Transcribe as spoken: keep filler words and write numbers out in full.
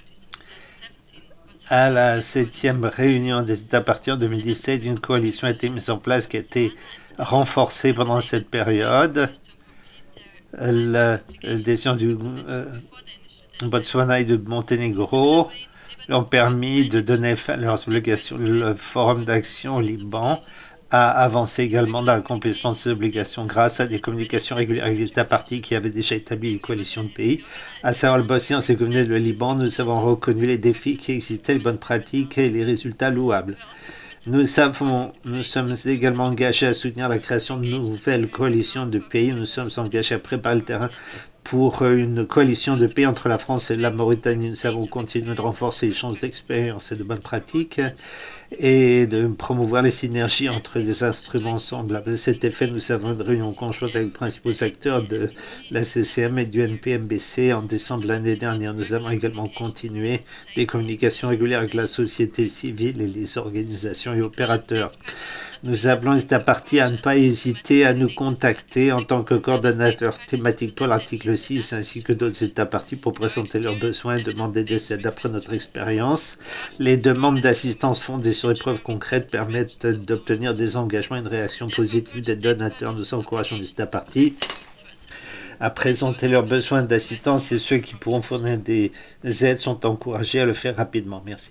À la septième réunion des États parties en deux mille dix-sept, une coalition a été mise en place qui a été renforcée pendant cette période. La, la décision du euh, Botswana et de Monténégro ont permis de donner fin à leurs obligations. Le Forum d'action au Liban a avancé également dans l'accomplissement de ses obligations grâce à des communications régulières avec les États parties qui avaient déjà établi une coalition de pays, à savoir le Bosnie-Herzégovine et le Liban. Nous avons reconnu les défis qui existaient, les bonnes pratiques et les résultats louables. Nous, savons, nous sommes également engagés à soutenir la création de nouvelles coalitions de pays. Nous sommes engagés à préparer le terrain pour une coalition de paix entre la France et la Mauritanie. Nous avons continué de renforcer les échanges d'expérience et de bonnes pratiques et de promouvoir les synergies entre des instruments semblables. À cet effet, nous avons une réunion conjointe avec les principaux acteurs de la C C M et du N P M B C en décembre de l'année dernière. Nous avons également continué des communications régulières avec la société civile et les organisations et opérateurs. Nous appelons les États parties à ne pas hésiter à nous contacter en tant que coordonnateur thématique pour l'article six ainsi que d'autres États parties pour présenter leurs besoins et demander des aides. D'après notre expérience, les demandes d'assistance fondées sur des preuves concrètes permettent d'obtenir des engagements et une réaction positive des donateurs. Nous encourageons les États parties à présenter leurs besoins d'assistance et ceux qui pourront fournir des aides sont encouragés à le faire rapidement. Merci.